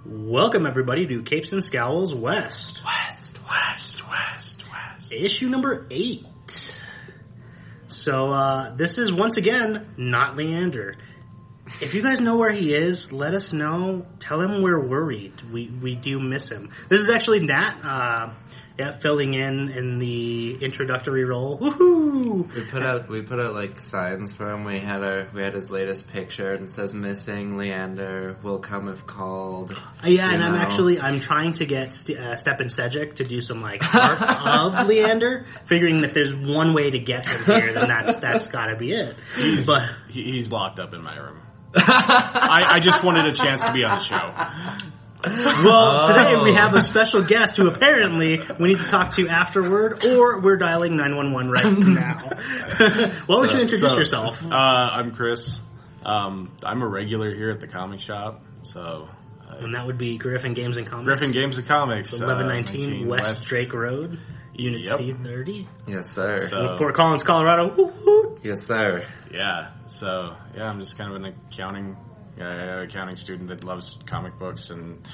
Welcome, everybody, to Capes and Scowls West. West. Issue number 8. So, this is, once again, not Leander. If you guys know where he is, let us know. Tell him we're worried. We do miss him. This is actually Nat, filling in the introductory role. Woohoo! We put out like signs for him. We had his latest picture and it says missing Leander will come if called. And I'm trying to get Stepan Sejic to do some like art of Leander, figuring that there's one way to get him here, then that's gotta be it. He's locked up in my room. I just wanted a chance to be on the show. Well, today we have a special guest who apparently we need to talk to afterward, or we're dialing 911 right now. Why don't you introduce yourself? I'm Chris. I'm a regular here at the comic shop. And that would be Griffin Games and Comics. Griffin Games and Comics. 1119 West Drake Road, Unit C30. Yes, sir. In Fort Collins, Colorado. Woo-hoo. Yes, sir. Yeah. So, I'm just kind of an accounting student that loves comic books and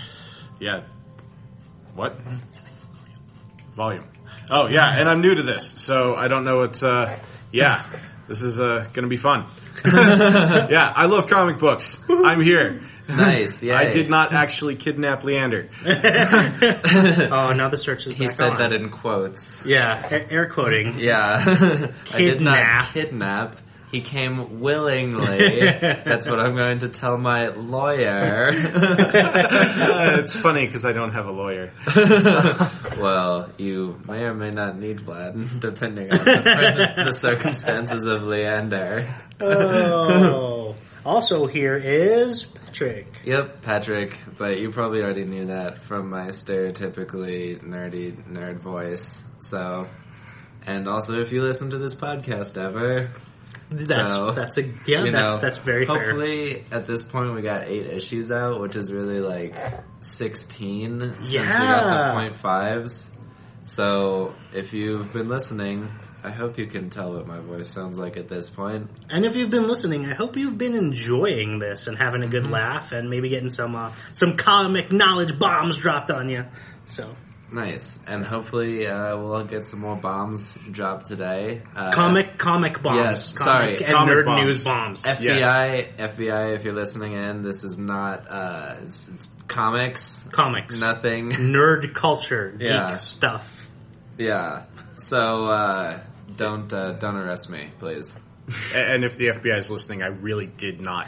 what? Volume. Oh yeah, and I'm new to this, so I don't know what's this is gonna be fun. Yeah, I love comic books. I'm here. Nice, yeah. I did not actually kidnap Leander. Oh, now the search is back on. He said that in quotes. Yeah, air quoting. Yeah. I did not kidnap. He came willingly. That's what I'm going to tell my lawyer. It's funny because I don't have a lawyer. Well, you may or may not need one, depending on the circumstances of Leander. Oh. Also here is Patrick. Yep, Patrick, but you probably already knew that from my stereotypically nerd voice. So, and also if you listen to this podcast ever... That's very fair. Hopefully, at this point, we got 8 issues out, which is really like 16 since we got the 0.5s. So, if you've been listening, I hope you can tell what my voice sounds like at this point. And if you've been listening, I hope you've been enjoying this and having a good laugh and maybe getting some comic knowledge bombs dropped on you. So. Nice. And hopefully we'll get some more bombs dropped today. Comic bombs. Yes, comic and comic nerd bombs. news bombs. FBI, if you're listening in, this is not, it's comics. Comics. Nothing. Nerd culture. Geek stuff. Yeah. So, don't arrest me, please. And if the FBI is listening, I really did not.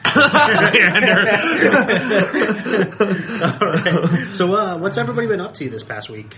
All right. So, what's everybody been up to this past week?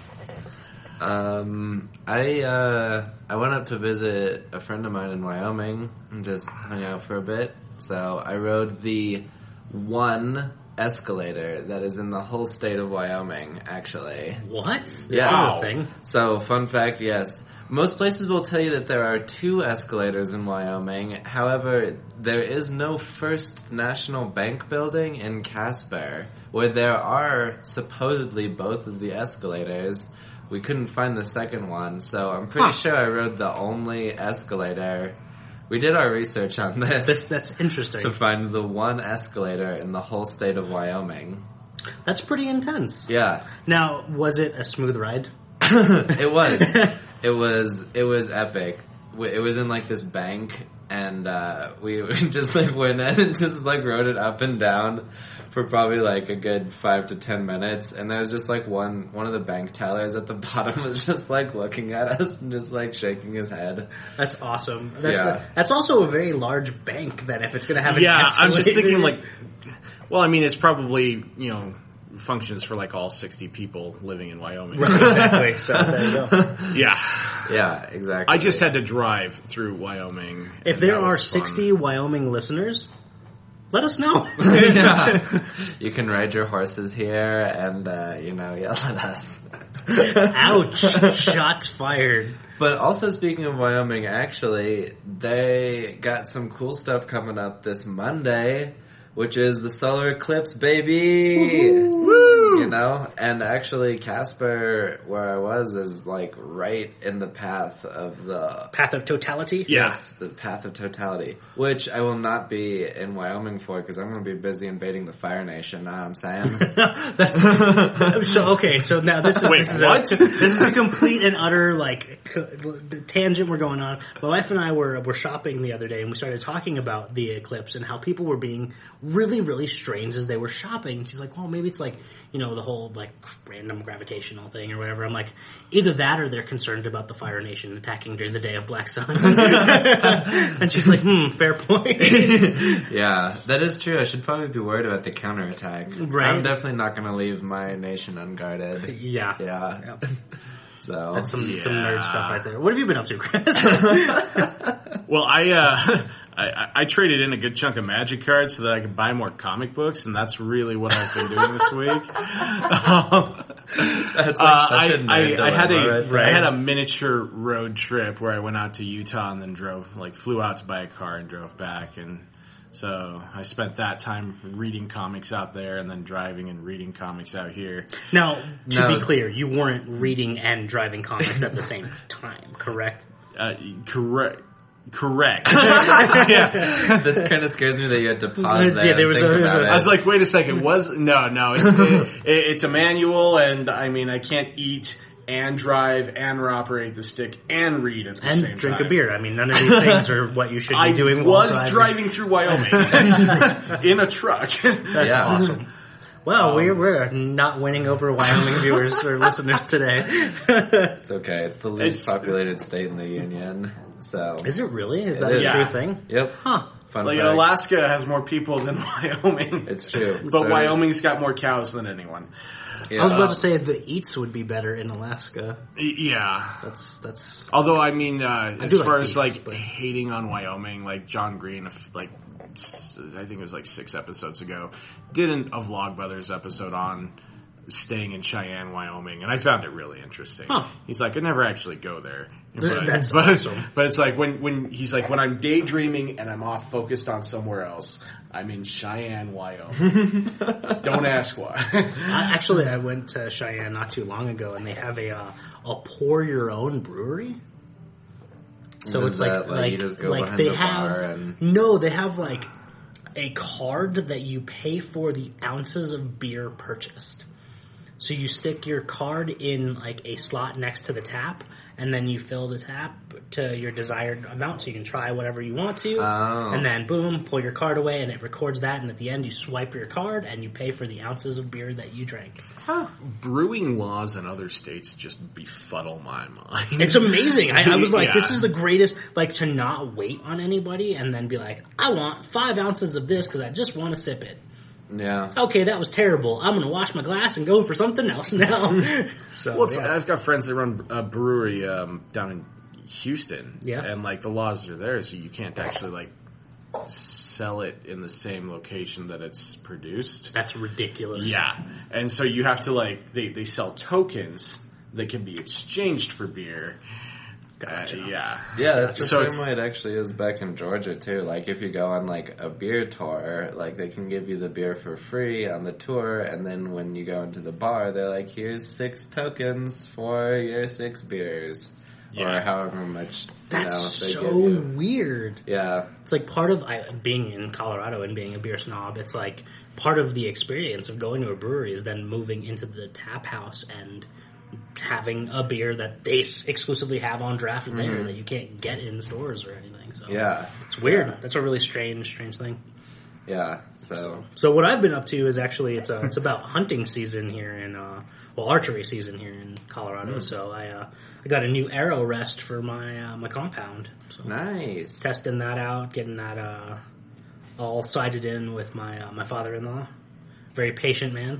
I went up to visit a friend of mine in Wyoming and just hung out for a bit. So I rode the one escalator that is in the whole state of Wyoming, actually. What? This Yeah. is a thing. So, fun fact, yes. Most places will tell you that there are 2 escalators in Wyoming. However, there is no First National Bank building in Casper, where there are supposedly both of the escalators. We couldn't find the second one, so I'm pretty sure I rode the only escalator. We did our research on this. That's interesting. To find the one escalator in the whole state of Wyoming. That's pretty intense. Yeah. Now, was it a smooth ride? It was. It was epic. It was in like this bank, and we just like went in and just like rode it up and down for probably like a good 5 to 10 minutes. And there was just like one of the bank tellers at the bottom was just like looking at us and just like shaking his head. That's awesome. That's also a very large bank. Then if it's going to have an I'm escalator. just thinking like, well, I mean, it's probably functions for like all 60 people living in Wyoming. Right, exactly. So there you go. Yeah, exactly. I just had to drive through Wyoming. If there are 60 Wyoming listeners, let us know. Yeah. You can ride your horses here and, yell at us. Ouch. Shots fired. But also speaking of Wyoming, actually, they got some cool stuff coming up this Monday, which is the solar eclipse, baby! Woo! You know? And actually, Casper, where I was, is like right in the path of the... Path of totality? Yes, the path of totality. Which I will not be in Wyoming for, because I'm going to be busy invading the Fire Nation, know what I'm saying? So now this is a complete and utter, like, tangent we're going on. My wife and I were shopping the other day, and we started talking about the eclipse and how people were being really, really strange as they were shopping. And she's like, well, maybe it's like, you know, the whole, like, random gravitational thing or whatever. I'm like, either that or they're concerned about the Fire Nation attacking during the day of Black Sun. And she's like, fair point. Yeah, that is true. I should probably be worried about the counterattack. Right. I'm definitely not going to leave my nation unguarded. Yeah. Yeah. So That's some nerd stuff right there. What have you been up to, Chris? Well, I traded in a good chunk of Magic cards so that I could buy more comic books, and that's really what I've been doing this week. That's like such a nerd dilemma, I had a miniature road trip where I went out to Utah and then flew out to buy a car and drove back, and so I spent that time reading comics out there and then driving and reading comics out here. Now, to be clear, you weren't reading and driving comics at the same time, correct? Correct. Yeah. That kind of scares me that you had to pause that. Yeah, I was like, wait a second. No. It's a manual, and I mean, I can't eat and drive and operate the stick and read at the same time. And drink a beer. I mean, none of these things are what you should be doing while I was driving through Wyoming in a truck. That's awesome. Well, we're not winning over Wyoming viewers or listeners today. It's okay. It's the least populated state in the union. So is it really? Is that a true thing? Yep. Huh. Fun fact. Alaska has more people than Wyoming. It's true. But Wyoming's got more cows than anyone. Yeah. I was about to say the eats would be better in Alaska. Yeah. That's. Although, I mean, as far as hating on Wyoming, like John Green, I think it was like 6 episodes ago, did a Vlogbrothers episode on staying in Cheyenne, Wyoming, and I found it really interesting. Huh. He's like, I never actually go there. That's awesome. But it's like when he's like, when I'm daydreaming and I'm off focused on somewhere else, I'm in Cheyenne, Wyoming. Don't ask why. Actually, I went to Cheyenne not too long ago, and they have a pour your own brewery. So it's like you just go behind they the have bar and... No, they have like a card that you pay for the ounces of beer purchased. So you stick your card in like a slot next to the tap, and then you fill the tap to your desired amount, so you can try whatever you want to. Oh. And then boom, pull your card away, and it records that. And at the end, you swipe your card, and you pay for the ounces of beer that you drank. Huh. Brewing laws in other states just befuddle my mind. It's amazing. I was like, this is the greatest. Like, to not wait on anybody and then be like, I want 5 ounces of this because I just want to sip it. Yeah. Okay, that was terrible. I'm going to wash my glass and go for something else now. I've got friends that run a brewery down in Houston. Yeah. And like the laws are there, so you can't actually like sell it in the same location that it's produced. That's ridiculous. Yeah. And so you have to like they sell tokens that can be exchanged for beer. Gotcha. Yeah, that's the same way it actually is back in Georgia too. Like if you go on like a beer tour, like they can give you the beer for free on the tour, and then when you go into the bar, they're like, "Here's 6 tokens for your 6 beers." Or however much. That's they so weird. Yeah. It's like part of being in Colorado and being a beer snob. It's like part of the experience of going to a brewery is then moving into the tap house and having a beer that they exclusively have on draft there that you can't get in stores or anything. So it's weird. That's a really strange thing. Yeah. So what I've been up to is actually it's about hunting season here in archery season here in Colorado. So I got a new arrow rest for my compound. So nice. Testing that out, getting that all sighted in with my father-in-law. Very patient man.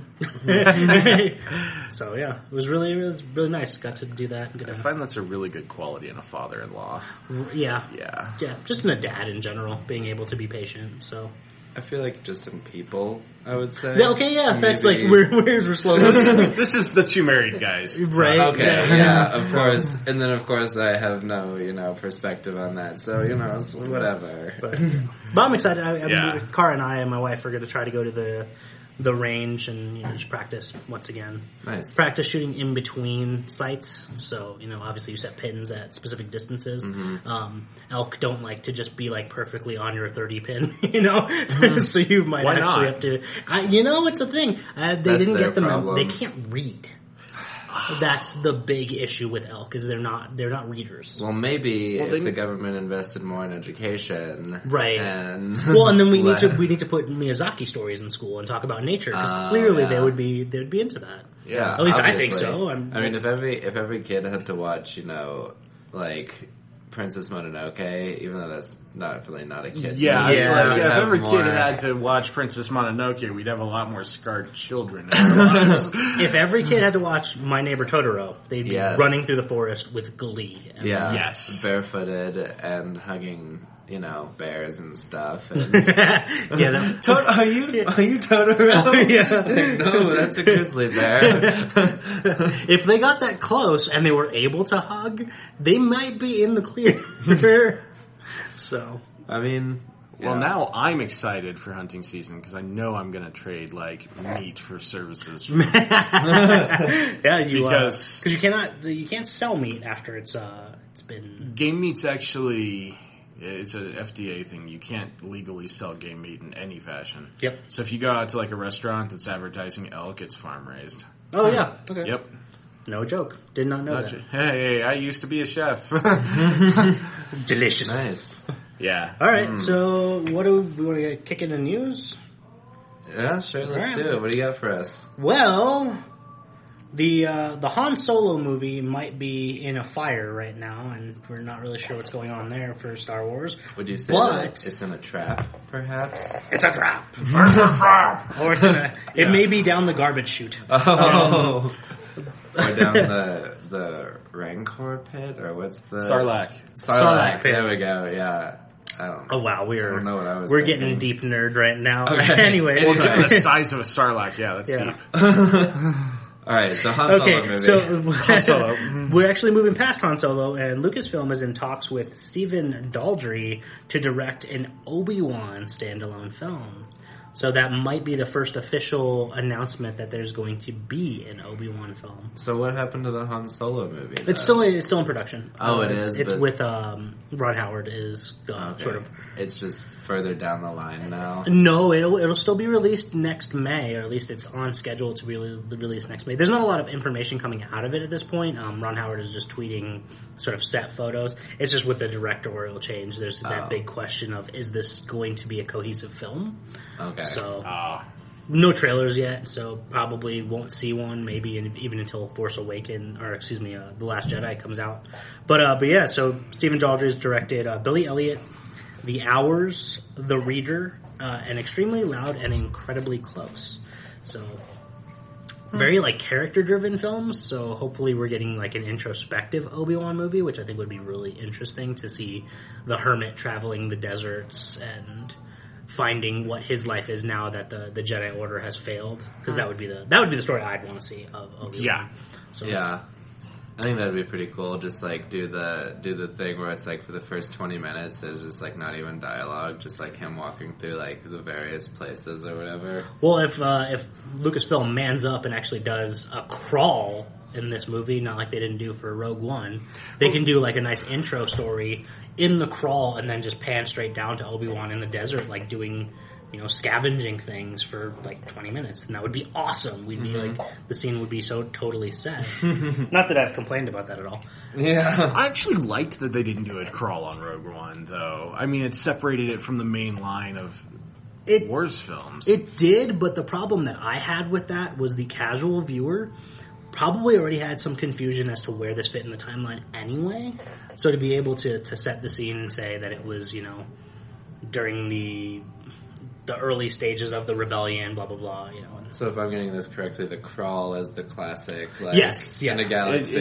So it was really nice. Got to do that. I find that's a really good quality in a father-in-law. Yeah. Just in a dad in general, being able to be patient. So I feel like just in people, I would say. Okay, that's like we're slow. This is the 2 married guys, right? Okay, of course. And then of course I have no perspective on that. So it's whatever. But I'm excited. Cara and I and my wife are going to try to go to the the range and just practice once again. Nice. Practice shooting in between sites. So obviously you set pins at specific distances. Elk don't like to just be like perfectly on your 30 pin. So you might have to. It's a thing. They didn't get them. Problem. They can't read. That's the big issue with elk is they're not readers. Well, maybe if the government invested more in education, right? And then we need to put Miyazaki stories in school and talk about nature because clearly they would be into that. Yeah, at least obviously. I think so. I mean, if every kid had to watch, like Princess Mononoke, even though that's really not a kid's movie. If every kid had to watch Princess Mononoke, we'd have a lot more scarred children. If every kid had to watch My Neighbor Totoro, they'd be running through the forest with glee. Barefooted and hugging, bears and stuff. And are you Totoro? No, that's a grizzly bear. If they got that close and they were able to hug, they might be in the clear. So, I mean, well, now I'm excited for hunting season because I know I'm going to trade meat for services. Because you can't sell meat after it's been game meat's actually. It's an FDA thing. You can't legally sell game meat in any fashion. Yep. So if you go out to a restaurant that's advertising elk, it's farm raised. Oh yeah. Okay. Yep. No joke. Did not know that. Hey, I used to be a chef. Delicious. Nice. Yeah. All right. So what do we want to kick into news? Yeah, sure. Let's do it. What do you got for us? Well, the Han Solo movie might be in a fire right now, and we're not really sure what's going on there for Star Wars. Would you say that it's in a trap, perhaps? It's a trap. It's a trap. Or it may be down the garbage chute. Oh. Or down the Rancor pit, or what's the... Sarlacc pit. There we go, yeah. I don't know. Oh wow, I don't know what I was we're thinking. getting deep nerd right now. Okay. Anyway. Well, given the size of a Sarlacc, that's deep. Alright, so Han Solo movie. So Han Solo. We're actually moving past Han Solo, and Lucasfilm is in talks with Stephen Daldry to direct an Obi-Wan standalone film. So that might be the first official announcement that there's going to be an Obi-Wan film. So what happened to the Han Solo movie? Then? It's still in production. Oh, it is? It's with Ron Howard is sort of... It's just further down the line now? No, it'll still be released next May, or at least it's on schedule to be released next May. There's not a lot of information coming out of it at this point. Ron Howard is just tweeting sort of set photos. It's just with the directorial change, there's that big question of, is this going to be a cohesive film? Okay. So, no trailers yet, so probably won't see one, maybe even until Force Awakens, or excuse me, The Last Jedi comes out. But yeah, so Stephen Daldry's directed Billy Elliot, The Hours, The Reader, and Extremely Loud and Incredibly Close. So, very character-driven films, so hopefully we're getting an introspective Obi-Wan movie, which I think would be really interesting to see the hermit traveling the deserts and finding what his life is now that the Jedi Order has failed, because that would be the story I'd want to see of Obi-Wan. Yeah. So, yeah. I think that'd be pretty cool. Just do the thing where it's for the first 20 minutes, there's just not even dialogue, just him walking through the various places or whatever. Well, if Lucasfilm mans up and actually does a crawl in this movie, not like they didn't do for Rogue One, they can do a nice intro story in the crawl and then just pan straight down to Obi-Wan in the desert, doing scavenging things for 20 minutes, and that would be awesome. We'd be the scene would be so totally set. Not that I've complained about that at all. Yeah. I actually liked that they didn't do a crawl on Rogue One, though. I mean, it separated it from the main line of Wars films. It did, but the problem that I had with that was the casual viewer probably already had some confusion as to where this fit in the timeline anyway. So to be able to set the scene and say that it was, during the early stages of the rebellion, blah, blah, blah, So if I'm getting this correctly, the crawl is the classic, yes, yeah. in a galaxy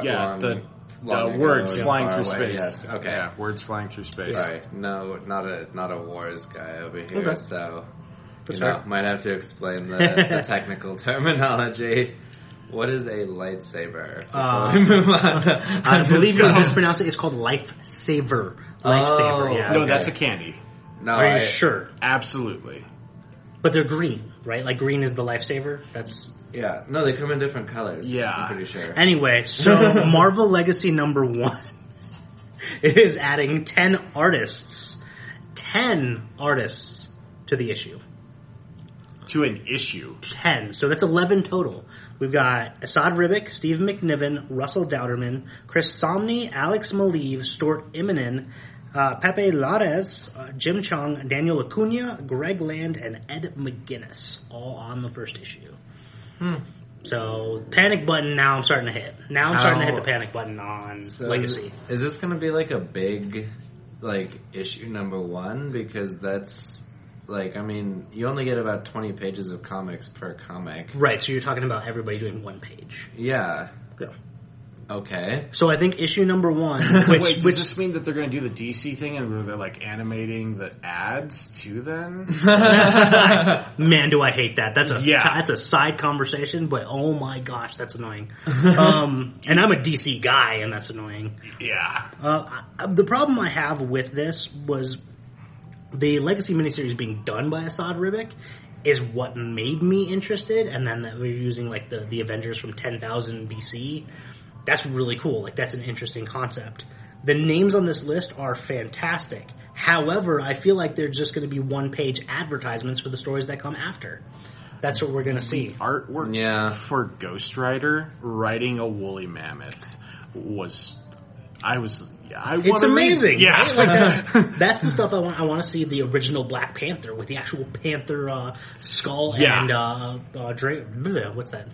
long words ago, flying through away. space. Yes. Okay. Yeah, words flying through space. Sorry. No, not a wars guy over here, okay. So That's might have to explain the technical terminology. What is a lightsaber? Before we move on. I believe you're supposed to pronounce it. It's called Lifesaver. Lifesaver, yeah. No, Okay. that's a candy. No, Are you sure? Absolutely. But they're green. right? Like green is the lifesaver. That's Yeah. No, they come in different colors. Yeah. I'm pretty sure. anyway. So Marvel Legacy #1 is adding 10 artists to the issue. To an issue. 10. So that's 11 total. We've got Asad Ribic, Steve McNiven, Russell Dowderman, Chris Somney, Alex Maleev, Stuart Immonen, Pepe Larez, Jim Chung, Daniel Acuna, Greg Land, and Ed McGuinness, all on the first issue. So, panic button now I'm starting to hit. Now I'm starting to hit the panic button on Legacy. Is this going to be like a big, like, issue #1? Because that's, like, I mean, you only get about 20 pages of comics per comic. Right, so you're talking about everybody doing one page. Yeah. Yeah. Okay. So I think issue #1, Wait, does this mean that they're going to do the DC thing and where they're like animating the ads too? Then, man, do I hate that. That's a side conversation, but oh my gosh, that's annoying. And I'm a DC guy, and that's annoying. Yeah. The problem I have with this was the Legacy miniseries being done by Asad Ribic is what made me interested, and then that we're using like the Avengers from 10,000 BC. That's really cool. Like, that's an interesting concept. The names on this list are fantastic. However, I feel like they're just going to be one-page advertisements for the stories that come after. That's what we're going to see. Artwork for Ghost Rider writing a woolly mammoth was... It's amazing. Yeah. Right? Like that's the stuff I want. I want to see the original Black Panther with the actual panther skull and what's that?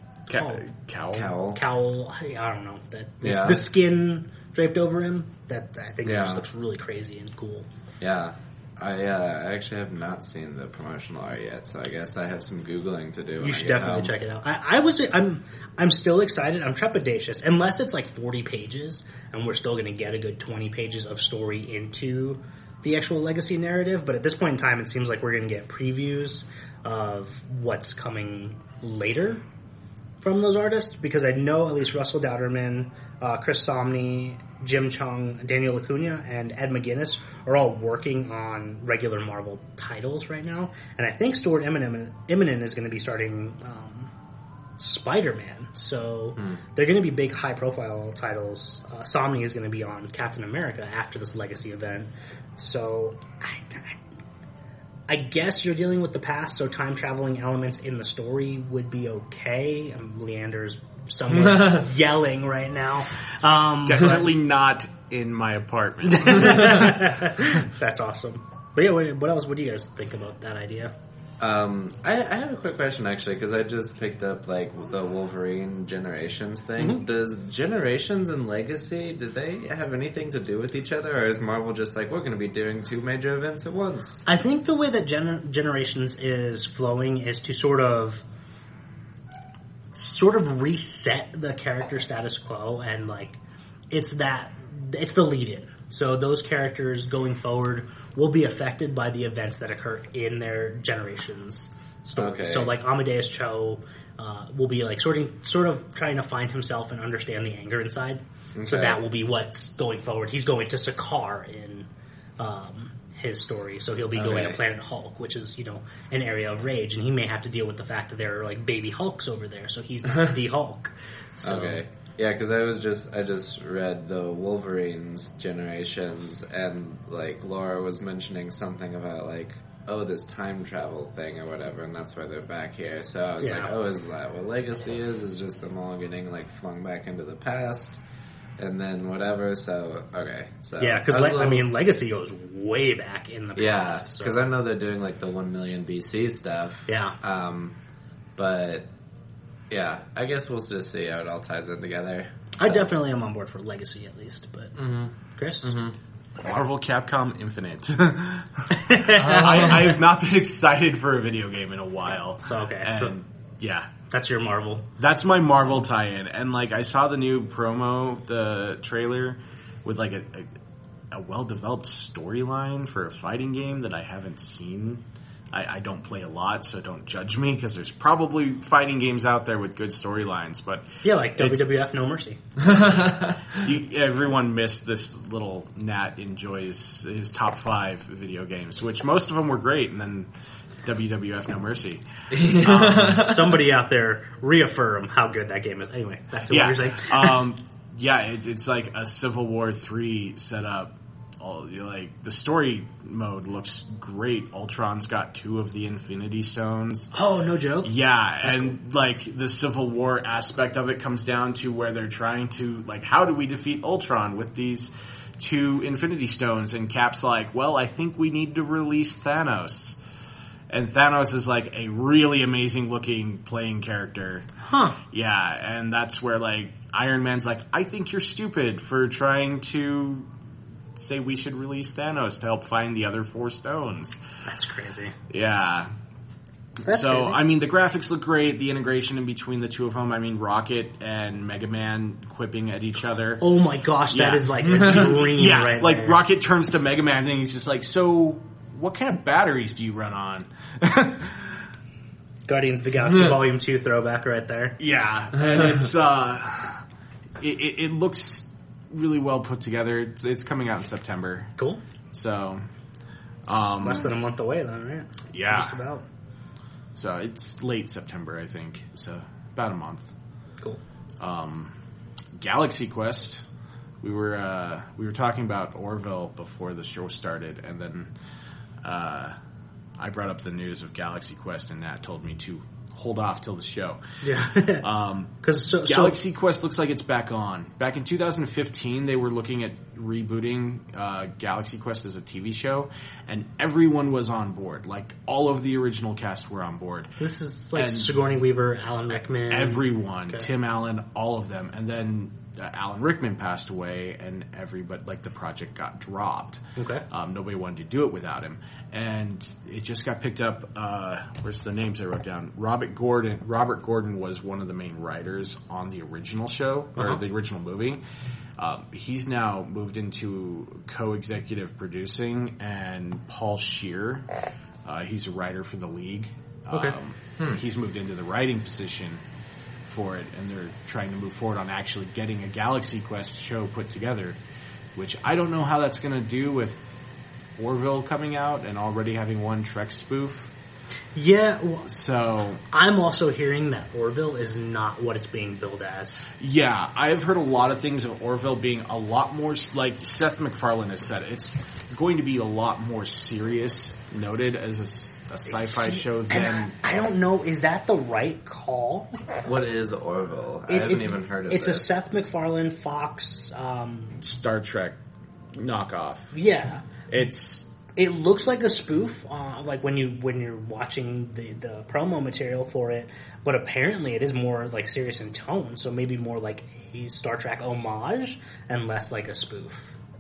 Cowl. I don't know. The skin draped over him. That I think just looks really crazy and cool. Yeah. I actually have not seen the promotional art yet, so I guess I have some Googling to do. You should definitely check it out. I'm still excited. I'm trepidatious. Unless it's like 40 pages, and we're still going to get a good 20 pages of story into the actual Legacy narrative. But at this point in time, it seems like we're going to get previews of what's coming later from those artists, because I know at least Russell Dowderman, Chris Somney, Jim Chung, Daniel Acuna, and Ed McGuinness are all working on regular Marvel titles right now. And I think Stuart Immonen is going to be starting Spider-Man. So they're going to be big, high-profile titles. Somney is going to be on Captain America after this Legacy event. So I guess you're dealing with the past, so time-traveling elements in the story would be okay. Leander's somewhere yelling right now. Definitely not in my apartment. That's awesome. But yeah, what else? What do you guys think about that idea? I have a quick question, actually, because I just picked up, like, the Wolverine Generations thing. Mm-hmm. Does Generations and Legacy, do they have anything to do with each other, or is Marvel just like, we're going to be doing 2 major events at once? I think the way that Generations is flowing is to sort of reset the character status quo, and, like, it's the lead-in. So those characters going forward will be affected by the events that occur in their generations story. Okay. So like Amadeus Cho will be like sort of trying to find himself and understand the anger inside. Okay. So that will be what's going forward. He's going to Sakaar in his story. So he'll be going to Planet Hulk, which is, an area of rage, and he may have to deal with the fact that there are like baby Hulks over there. So he's the Hulk. So, okay. Yeah, because I just read the Wolverine's Generations, and, like, Laura was mentioning something about, like, this time travel thing or whatever, and that's why they're back here. So I was like, is that what Legacy is? Is just them all getting, like, flung back into the past, and then whatever, so, okay. So yeah, because, Legacy goes way back in the past. Yeah, because I know they're doing, like, the 1 million BC stuff. Yeah. But... yeah, I guess we'll just see how it all ties in together. I definitely am on board for Legacy, at least. But Chris? Marvel Capcom Infinite. I have not been excited for a video game in a while. So, okay. Yeah. That's your Marvel. That's my Marvel tie-in. And, like, I saw the new promo, the trailer, with, like, a well-developed storyline for a fighting game that I haven't seen. I don't play a lot, so don't judge me, because there's probably fighting games out there with good storylines, but... yeah, like WWF No Mercy. Everyone missed this little Nat enjoys his top 5 video games, which most of them were great, and then WWF No Mercy. Somebody out there reaffirm how good that game is. Anyway, back to what you're saying. It's like a Civil War 3 setup. Like the story mode looks great. Ultron's got 2 of the Infinity Stones. Oh, no joke. Yeah, that's and cool. Like the Civil War aspect of it comes down to where they're trying to like, how do we defeat Ultron with these 2 Infinity Stones? And Cap's like, well, I think we need to release Thanos. And Thanos is like a really amazing looking playing character. Huh. Yeah, and that's where like Iron Man's like, I think you're stupid for trying to say we should release Thanos to help find the other 4 stones. That's crazy. Yeah. That's crazy. I mean, the graphics look great. The integration in between the 2 of them. I mean, Rocket and Mega Man quipping at each other. Oh my gosh, that is like a dream right like there. Rocket turns to Mega Man and he's just like, so what kind of batteries do you run on? Guardians of the Galaxy Volume 2 throwback right there. Yeah. And it's, it looks really well put together. It's coming out in September. Cool. So, less than a month away then, right? Yeah. Just about. So it's late September, I think. So about a month. Cool. Galaxy Quest. We were talking about Orville before the show started, and then I brought up the news of Galaxy Quest, and Nat told me to hold off till the show. Yeah. Because Galaxy Quest looks like it's back on. Back in 2015, they were looking at rebooting Galaxy Quest as a TV show, and everyone was on board. Like, all of the original cast were on board. This is like Sigourney Weaver, Alan Rickman. Everyone. Okay. Tim Allen, all of them. And then Alan Rickman passed away, and the project got dropped. Okay. Nobody wanted to do it without him. And it just got picked up, where's the names I wrote down? Robert Gordon was one of the main writers on the original show, or the original movie. He's now moved into co-executive producing, and Paul Scheer, he's a writer for The League. Okay. He's moved into the writing position for it, and they're trying to move forward on actually getting a Galaxy Quest show put together, which I don't know how that's going to do with Orville coming out and already having one Trek spoof. Yeah, well, so I'm also hearing that Orville is not what it's being billed as. Yeah, I've heard a lot of things of Orville being a lot more, like Seth MacFarlane has said, it's going to be a lot more serious, noted as a sci-fi show than... I don't know, is that the right call? What is Orville? I haven't even heard of it. It's a Seth MacFarlane Fox... Star Trek knockoff. Yeah. It looks like a spoof, like when you're watching the promo material for it, but apparently it is more like serious in tone, so maybe more like a Star Trek homage and less like a spoof.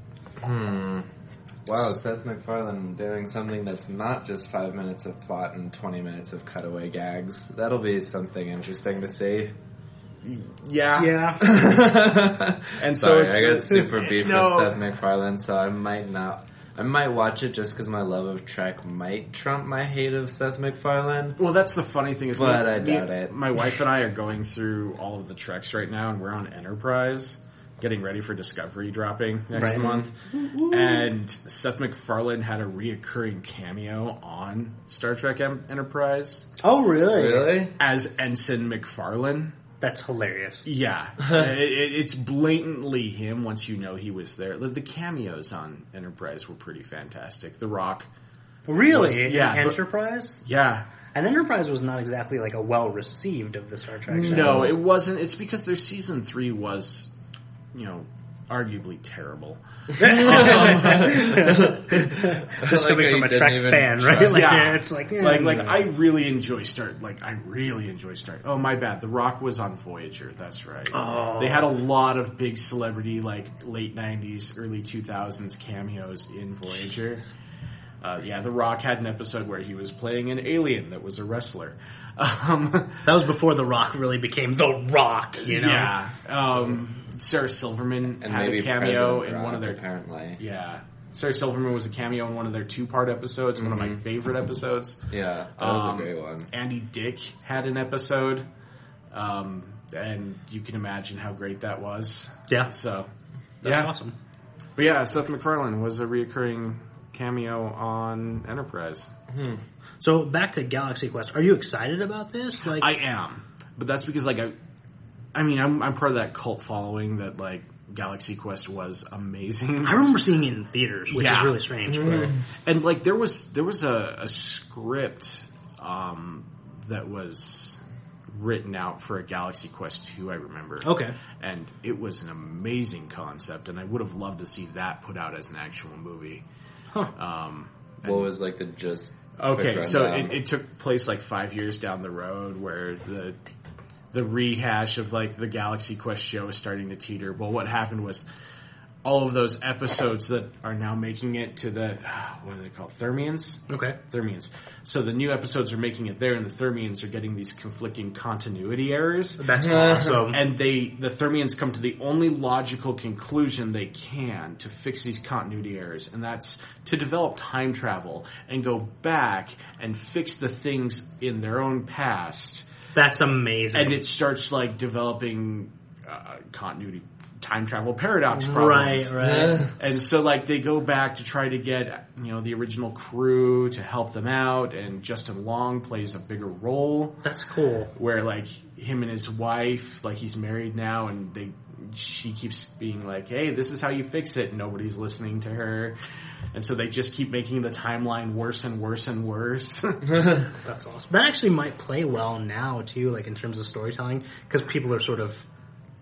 Wow, Seth MacFarlane doing something that's not just 5 minutes of plot and 20 minutes of cutaway gags. That'll be something interesting to see. Yeah. Yeah. And Sorry, I got super beef with Seth MacFarlane, so I might watch it just because my love of Trek might trump my hate of Seth MacFarlane. Well, that's the funny thing is, I doubt it. My wife and I are going through all of the Treks right now, and we're on Enterprise, getting ready for Discovery dropping next month. And Seth MacFarlane had a reoccurring cameo on Star Trek Enterprise. Oh, really? Really? As Ensign MacFarlane. That's hilarious. Yeah. It's blatantly him once you know he was there. The cameos on Enterprise were pretty fantastic. The Rock. Really? Enterprise? Yeah. And Enterprise was not exactly like a well-received of the Star Trek shows. No, it wasn't. It's because their season 3 was, arguably terrible. This coming from a Trek fan, right? Yeah. It's like I really enjoy Star. Oh, my bad. The Rock was on Voyager. That's right. Oh. They had a lot of big celebrity, late 90s, early 2000s cameos in Voyager. The Rock had an episode where he was playing an alien that was a wrestler. That was before The Rock really became The Rock, Yeah. Sarah Silverman had a cameo in one of their... Apparently. Yeah. Sarah Silverman was a cameo in one of their 2-part episodes, one of my favorite episodes. Yeah, that was a great one. Andy Dick had an episode, and you can imagine how great that was. Yeah. So, that's awesome. But yeah, Seth MacFarlane was a reoccurring cameo on Enterprise. So back to Galaxy Quest. Are you excited about this? Like, I am, but that's because like I'm part of that cult following that like Galaxy Quest was amazing. I remember seeing it in theaters, which is really strange. And like there was a script that was written out for a Galaxy Quest 2, I remember. Okay. And it was an amazing concept, and I would have loved to see that put out as an actual movie. Huh. What was like the just... Okay, so it took place like 5 years down the road where the rehash of like the Galaxy Quest show is starting to teeter. Well, what happened was all of those episodes that are now making it to the, what are they called? Thermians? Okay. Thermians. So the new episodes are making it there, and the Thermians are getting these conflicting continuity errors. That's awesome. And the Thermians come to the only logical conclusion they can to fix these continuity errors, and that's to develop time travel and go back and fix the things in their own past. That's amazing. And it starts like developing continuity time travel paradox problems. Right. And so like they go back to try to get, the original crew to help them out, and Justin Long plays a bigger role. That's cool. Where like him and his wife, like he's married now, and she keeps being like, hey, this is how you fix it, and nobody's listening to her. And so they just keep making the timeline worse and worse and worse. That's awesome. That actually might play well now too, like in terms of storytelling, because people are sort of,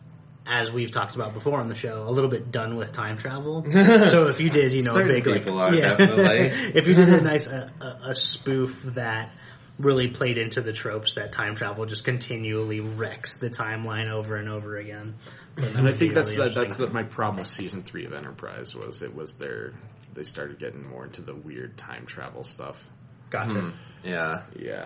as we've talked about before on the show, a little bit done with time travel. So if you did, a big people are definitely. If you did a nice a spoof that really played into the tropes that time travel just continually wrecks the timeline over and over again. And I think that's my problem with season 3 of Enterprise was they started getting more into the weird time travel stuff. Gotcha. Yeah.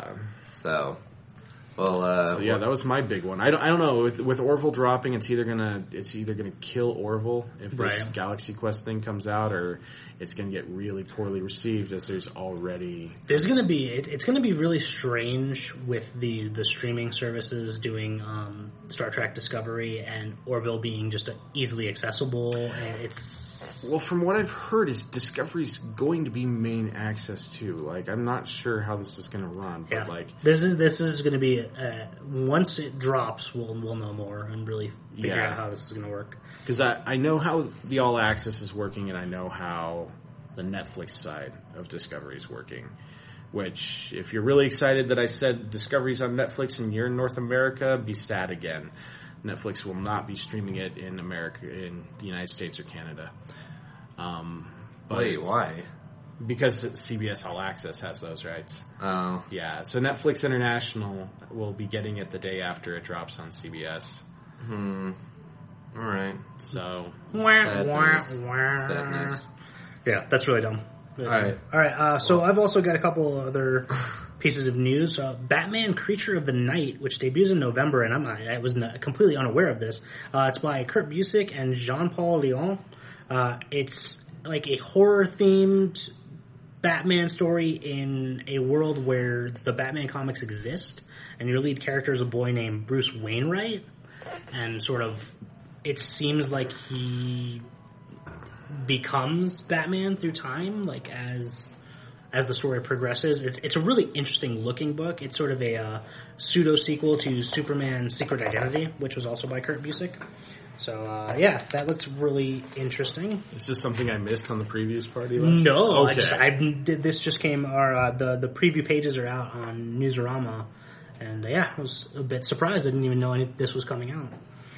So. Well, that was my big one. I don't know with Orville dropping, it's either gonna kill Orville if this Galaxy Quest thing comes out, or it's gonna get really poorly received, as it's gonna be really strange with the streaming services doing Star Trek Discovery and Orville being just easily accessible, and well, from what I've heard, is Discovery's going to be main access too. Like, I'm not sure how this is going to run, but this is going to be once it drops, we'll know more and really figure out how this is going to work. Because I know how the All Access is working, and I know how the Netflix side of Discovery is working. Which, if you're really excited that I said Discovery's on Netflix and you're in North America, be sad again. Netflix will not be streaming it in America, in the United States or Canada. Wait, why? Because CBS All Access has those rights. Oh. Yeah, so Netflix International will be getting it the day after it drops on CBS. Alright. So. Sadness. Yeah, that's really dumb. Alright. So I've also got a couple other pieces of news. Batman Creature of the Night, which debuts in November, and I was completely unaware of this. It's by Kurt Busiek and Jean-Paul Leon. It's like a horror-themed Batman story in a world where the Batman comics exist, and your lead character is a boy named Bruce Wainwright, and sort of it seems like he becomes Batman through time, like as the story progresses. It's a really interesting looking book. It's sort of a pseudo sequel to Superman Secret Identity, which was also by Kurt Busiek. So that looks really interesting. Is this something I missed on the previous party list? No, okay. This just came. The preview pages are out on Newsarama, and I was a bit surprised. I didn't even know this was coming out.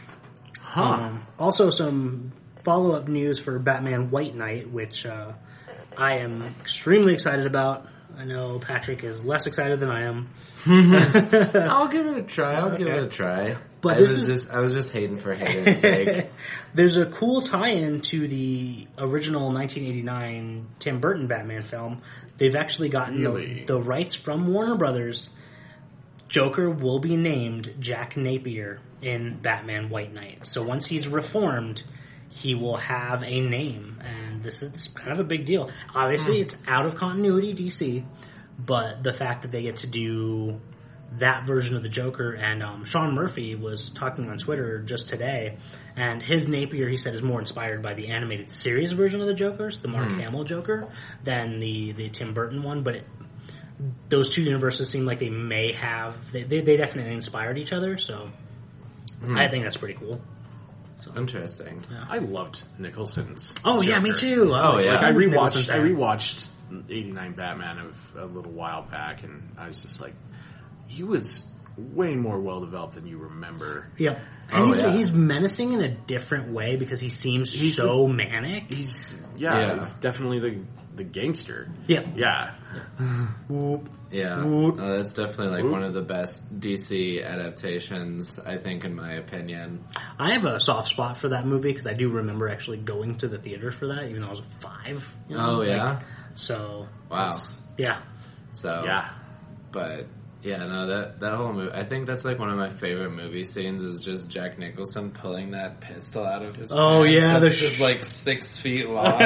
Also, some follow-up news for Batman White Knight, which I am extremely excited about. I know Patrick is less excited than I am. I'll give it a try. But I was just hating for haters' sake. There's a cool tie-in to the original 1989 Tim Burton Batman film. They've actually gotten the rights from Warner Brothers. Joker will be named Jack Napier in Batman White Knight. So once he's reformed, he will have a name, and this is kind of a big deal. Obviously, it's out of continuity DC, but the fact that they get to do that version of the Joker. And Sean Murphy was talking on Twitter just today, and his Napier, he said, is more inspired by the animated series version of the Jokers, the Mark Hamill Joker, than the Tim Burton one. But those two universes seem like they may have, they definitely inspired each other, so I think that's pretty cool. So, interesting. Yeah. I loved Nicholson's Joker. Yeah, me too. Yeah. Like, I rewatched 89 Batman a little while back, and I was just like, he was way more well developed than you remember. Yeah. And he's menacing in a different way because he seems so manic. He's definitely the gangster. Yeah. Yeah. Yeah. That's definitely like one of the best DC adaptations, I think, in my opinion. I have a soft spot for that movie because I do remember actually going to the theater for that, even though I was 5. You know? Oh, yeah? So. Wow. Yeah. So. Yeah. But. Yeah, no, that whole movie, I think that's like one of my favorite movie scenes is just Jack Nicholson pulling that pistol out of his pants. Yeah. That's just like 6 feet long.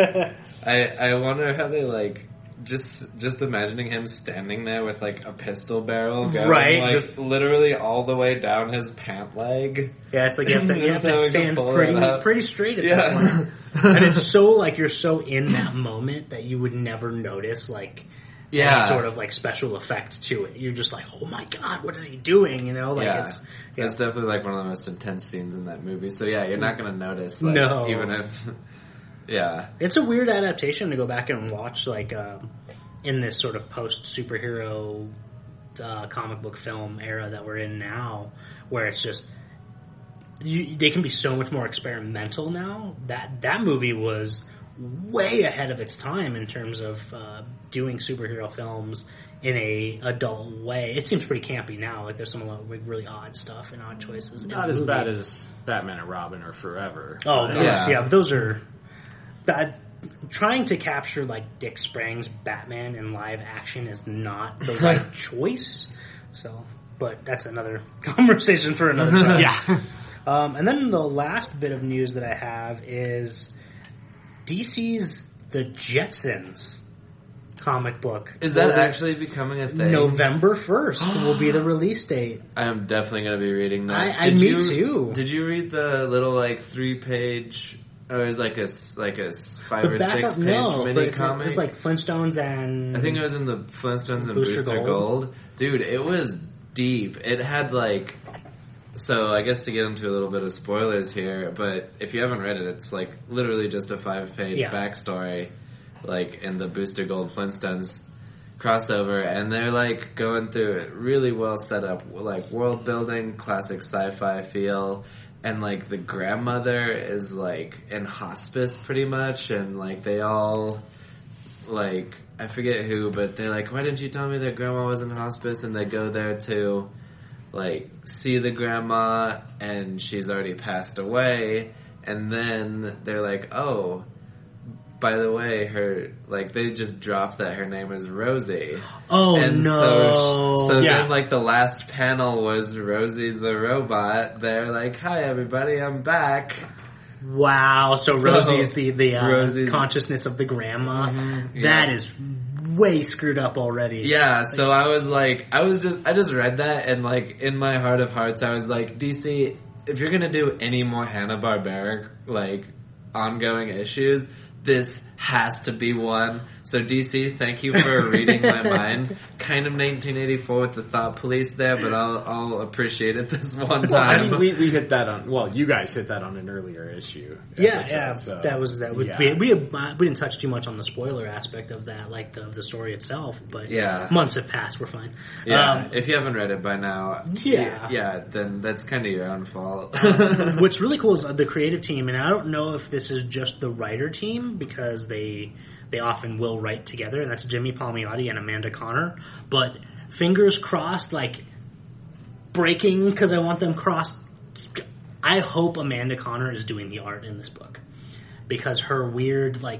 I wonder how they like, just imagining him standing there with like a pistol barrel going like just literally all the way down his pant leg. Yeah, it's like you have to stand pretty straight at that point. And it's so like you're so in that moment that you would never notice like any sort of like special effect to it. You're just like, oh my god, what is he doing? You know, like it's definitely like one of the most intense scenes in that movie. So yeah, you're not going to notice. Like, no, even if it's a weird adaptation to go back and watch like in this sort of post superhero comic book film era that we're in now, where it's just they can be so much more experimental now. That movie was way ahead of its time in terms of doing superhero films in a adult way. It seems pretty campy now. Like there's some like really odd stuff and odd choices. Not as bad as Batman and Robin or Forever. Oh, yeah. But those are bad. Trying to capture like Dick Sprang's Batman in live action is not the right choice. So, but that's another conversation for another time. Yeah. And then the last bit of news that I have is DC's The Jetsons comic book. Is that actually becoming a thing? November 1st will be the release date. I am definitely going to be reading that. Me too. Did you read the little like 3-page? Oh, it was like a 5 or 6 page mini comic. It's like Flintstones and I think it was in the Flintstones and Booster Gold. Dude, it was deep. It had like. So I guess to get into a little bit of spoilers here, but if you haven't read it, it's like literally just a 5-page backstory, like in the Booster Gold Flintstones crossover, and they're like going through it really well set up, like world building, classic sci-fi feel, and like the grandmother is like in hospice pretty much, and like they all like I forget who, but they're like, why didn't you tell me that grandma was in hospice? And they go there to like see the grandma and she's already passed away, and then they're like, oh, by the way, her like they just dropped that her name is Rosie. Oh, and no. So then like the last panel was Rosie the robot. They're like, hi everybody, I'm back. Wow. So Rosie's the consciousness of the grandma. Mm-hmm. That is way screwed up already. Yeah, so I was like, I just read that, and like in my heart of hearts I was like, DC, if you're gonna do any more Hanna-Barbera like ongoing issues, this has to be one. So DC, thank you for reading my mind. Kind of 1984 with the thought police there, but I'll appreciate it this one time. I mean, we hit that on. Well, you guys hit that on an earlier issue. So that was that. We didn't touch too much on the spoiler aspect of that, like the story itself. But months have passed. We're fine. Yeah, if you haven't read it by now, then that's kind of your own fault. What's really cool is the creative team, and I don't know if this is just the writer team because they often will write together, and that's Jimmy Palmiotti and Amanda Connor. But fingers crossed, like breaking because I want them crossed. I hope Amanda Connor is doing the art in this book because her weird like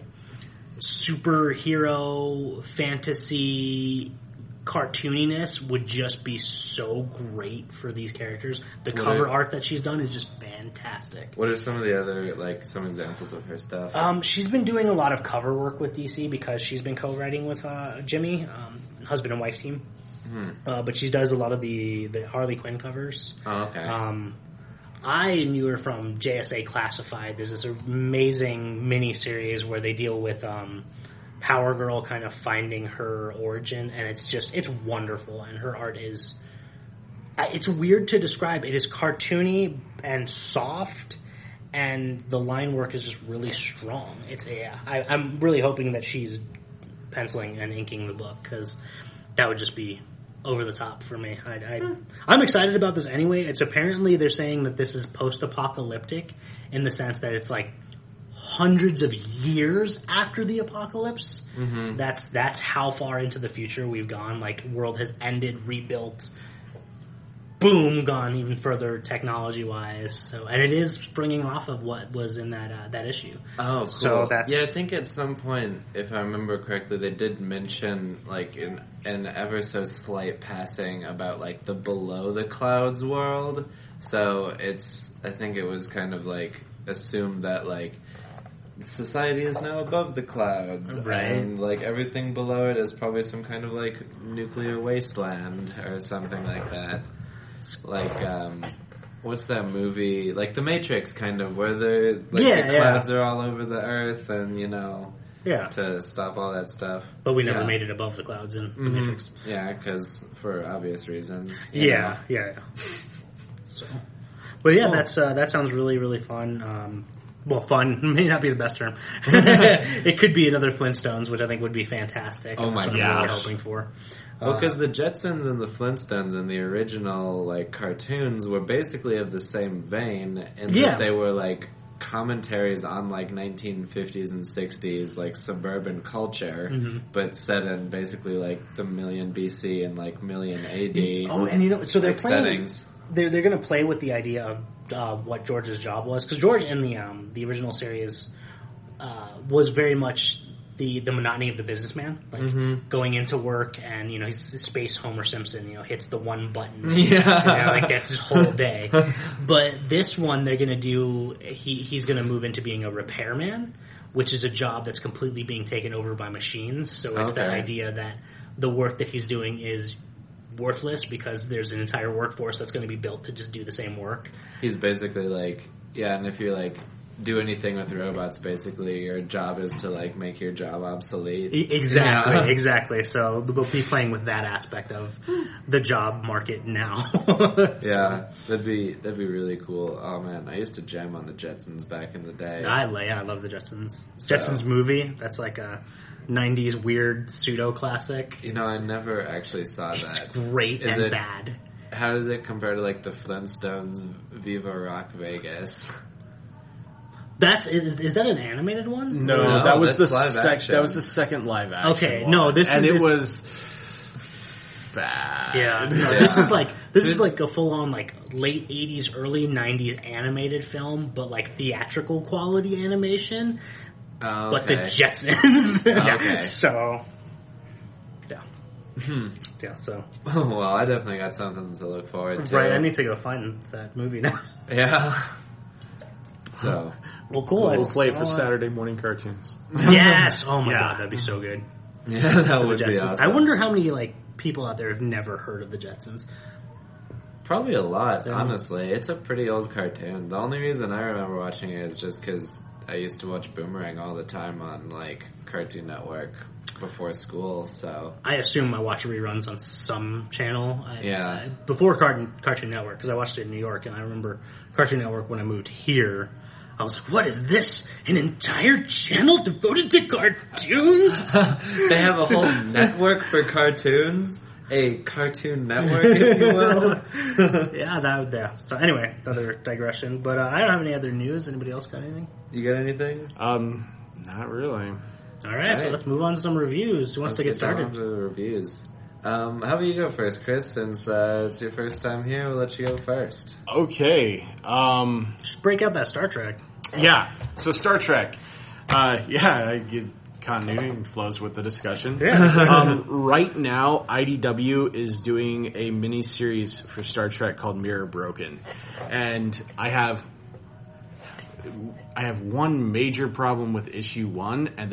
superhero fantasy cartooniness would just be so great for these characters. The cover art that she's done is just fantastic. What are some of the other, like, some examples of her stuff? She's been doing a lot of cover work with DC because she's been co-writing with Jimmy, husband and wife team. but she does a lot of the Harley Quinn covers. Oh, okay. I knew her from JSA Classified. There's this amazing mini-series where they deal with Power Girl kind of finding her origin, and it's wonderful, and her art is... It's weird to describe. It is cartoony and soft, and the line work is just really strong. I'm really hoping that she's penciling and inking the book, because that would just be over the top for me. I'm excited about this anyway. It's apparently they're saying that this is post-apocalyptic in the sense that it's like hundreds of years after the apocalypse. Mm-hmm. That's how far into the future we've gone. Like, world has ended, rebuilt, boom, gone even further technology-wise. So, and it is springing off of what was in that issue. Oh, cool. So I think at some point, if I remember correctly, they did mention, like, in an ever so slight passing about, like, the below the clouds world. So I think it was kind of, like, assumed that, like, society is now above the clouds. Right. And, like, everything below it is probably some kind of, like, nuclear wasteland or something like that. Like, what's that movie? Like The Matrix, kind of, where the clouds are all over the earth, and to stop all that stuff. But we never made it above the clouds in The Matrix. Yeah, because for obvious reasons. Yeah. So, but yeah, that sounds really, really fun. Well, fun may not be the best term. It could be another Flintstones, which I think would be fantastic. Oh my gosh! I'm really hoping for. Well, because the Jetsons and the Flintstones and the original, like, cartoons were basically of the same vein in that they were, like, commentaries on, like, 1950s and 60s, like, suburban culture, but set in basically, like, the million BC and, like, million AD. Oh, and so they're playing... settings. They're going to play with the idea of what George's job was, because George in the original series was very much the monotony of the businessman, like going into work and he's a space Homer Simpson, hits the one button, like that's his whole day. But this one they're going to do, he's going to move into being a repairman, which is a job that's completely being taken over by machines. So it's that idea that the work that he's doing is worthless because there's an entire workforce that's going to be built to just do the same work. He's basically like, and if you like do anything with robots, basically your job is to like make your job obsolete. Exactly. So we'll be playing with that aspect of the job market now. Yeah, that'd be really cool. Oh man, I used to jam on the Jetsons back in the day. I love the Jetsons. Jetsons movie, that's like a 90s weird pseudo classic. I never actually saw that. It's great and bad. How does it compare to like the Flintstones Viva Rock Vegas? Is that an animated one? No, that was the that was the second live action. Okay, one. No, it was bad. Yeah, no, this is like a full on like late 80s, early 90s animated film, but like theatrical quality animation. Oh, but the Jetsons. Okay. So, yeah. Yeah, so. Well, I definitely got something to look forward to. Right, I need to go find that movie now. Yeah. So. Well, cool. We'll play it for Saturday morning cartoons. Yes! Oh my god, that'd be so good. Yeah, that would be awesome. I wonder how many like people out there have never heard of the Jetsons. Probably a lot, honestly. It's a pretty old cartoon. The only reason I remember watching it is just because I used to watch Boomerang all the time on, like, Cartoon Network before school, so... I assume I watch reruns on some channel. Yeah. Before Cartoon Network, because I watched it in New York, and I remember Cartoon Network when I moved here, I was like, what is this? An entire channel devoted to cartoons? They have a whole network for cartoons? A Cartoon Network, if you will. Yeah. So anyway, another digression. But I don't have any other news. Anybody else got anything? You got anything? Not really. All right, so let's move on to some reviews. Who wants to get started? On to the reviews. How about you go first, Chris? Since it's your first time here, we'll let you go first. Okay. Just break out that Star Trek. Yeah. So Star Trek. Continuity flows with the discussion. Yeah. Right now, IDW is doing a mini-series for Star Trek called Mirror Broken. And I have one major problem with issue 1, and then